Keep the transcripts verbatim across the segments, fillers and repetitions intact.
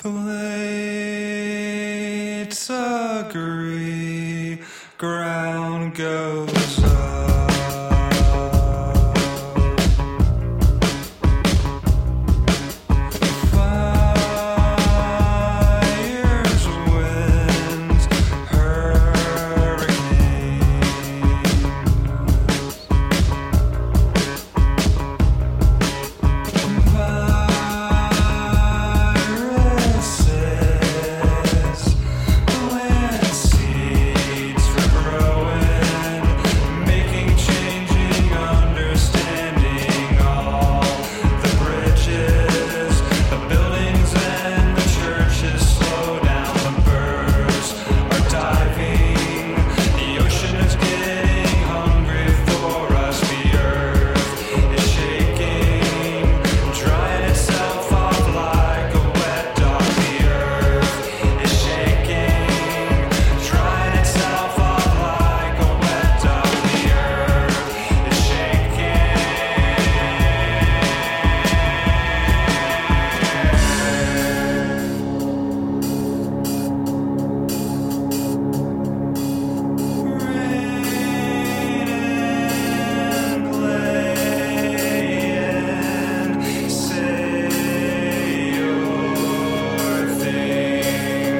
Plates agree, ground goes up. Fires, winds, hurricanes. Viruses, plant seeds for growing, making, changing, understanding all the bridges, the buildings and the churches. Slow down, the birds are diving, the ocean is getting hungry for us. The earth is shaking, drying itself off like a wet dog. The earth is shaking, drying itself off like a wet dog. The earth is shaking. Rain and play and say your thing.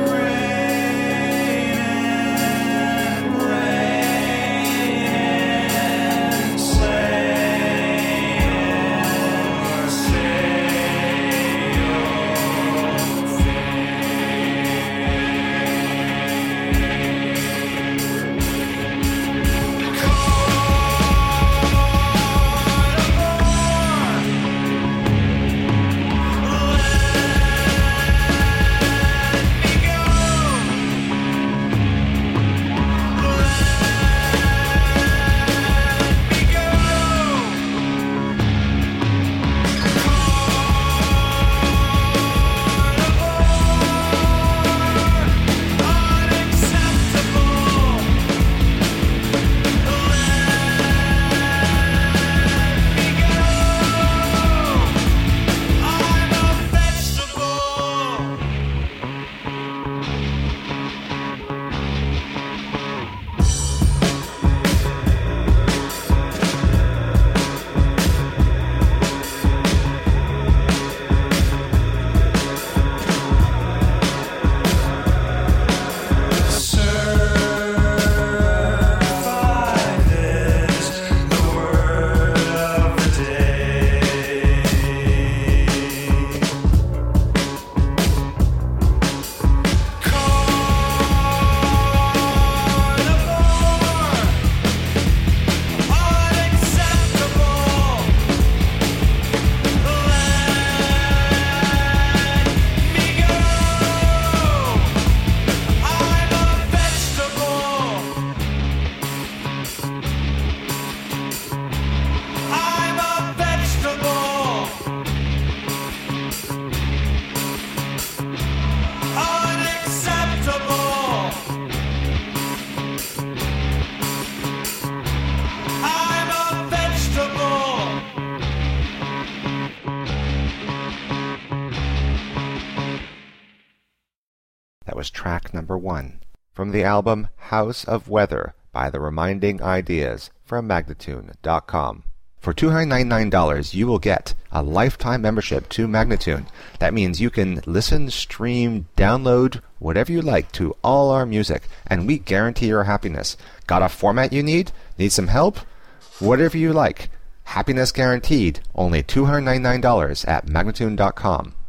Rain and rain and slay and say survive is the word of the day. I'm a vegetable. Unacceptable. I'm a vegetable. That was track number one from the album House of Weather by The Reminding Ideas from Magnatune dot com. For two hundred ninety-nine dollars, you will get a lifetime membership to Magnatune. That means you can listen, stream, download, whatever you like to all our music, and we guarantee your happiness. Got a format you need? Need some help? Whatever you like. Happiness guaranteed. Only two hundred ninety-nine dollars at Magnatune dot com.